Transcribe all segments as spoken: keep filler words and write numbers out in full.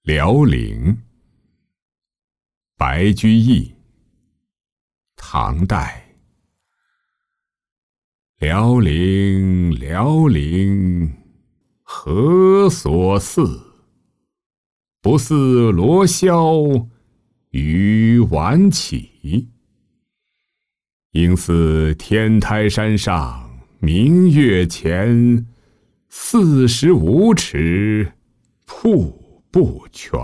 辽陵，白居易，唐代。辽陵，辽陵，何所似？不似罗霄与晚起。应似天台山上明月前，四十五尺，瀑布泉。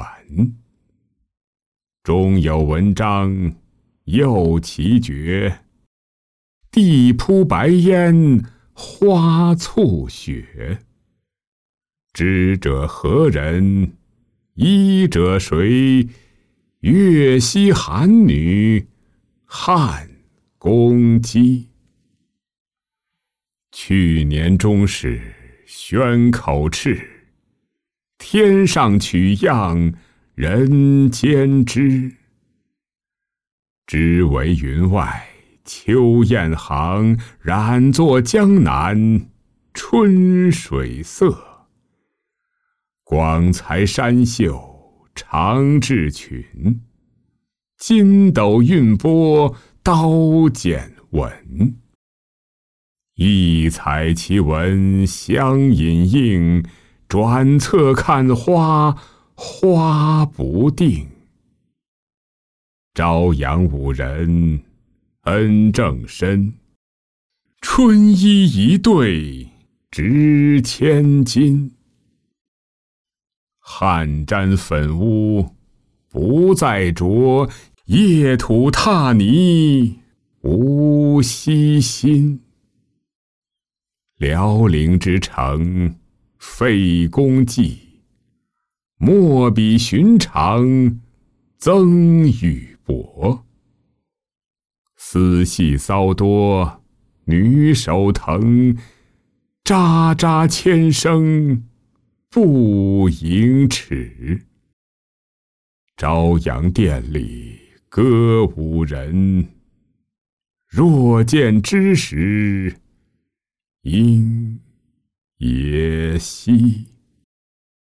中有文章，右奇绝。地铺白烟，花簇雪。知者何人？医者谁？越西韩女，汉宫姬。去年中使宣口敕，天上取样，人间知。知为云外秋雁行，染作江南春水色。广才山秀长雉群，筋斗韵波刀剑稳。异彩其文相引应，转侧看花，花不定。朝阳五人，恩正深。春衣一对，值千金。汗沾粉污不再着，夜土踏泥无惜心。辽陵之城，费功绩，莫比寻常，增与薄。丝细骚多，女手疼，喳喳千声，不盈尺。朝阳殿里歌舞人，若见之时，应也惜。